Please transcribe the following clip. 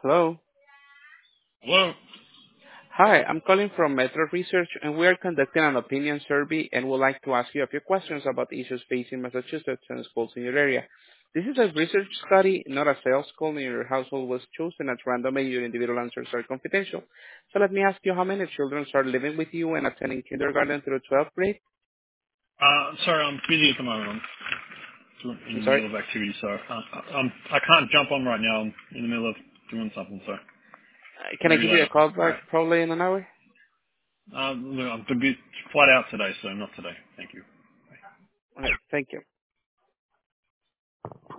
Hello. Hello. Hi, I'm calling from Metro Research, and we are conducting an opinion survey and would like to ask you a few questions about issues facing Massachusetts and schools in your area. This is a research study, not a sales call, and your household was chosen at random and your individual answers are confidential. So let me ask you how many children are living with you and attending kindergarten through 12th grade? Sorry, I'm busy at the moment. I'm in I'm the sorry. middle of activity, so I can't jump on right now. I'm in the middle of doing something, so Can I maybe give you later. a call All back right. probably in an hour? Look, I'm a bit flat out today, so not today. Thank you. Okay, thank you.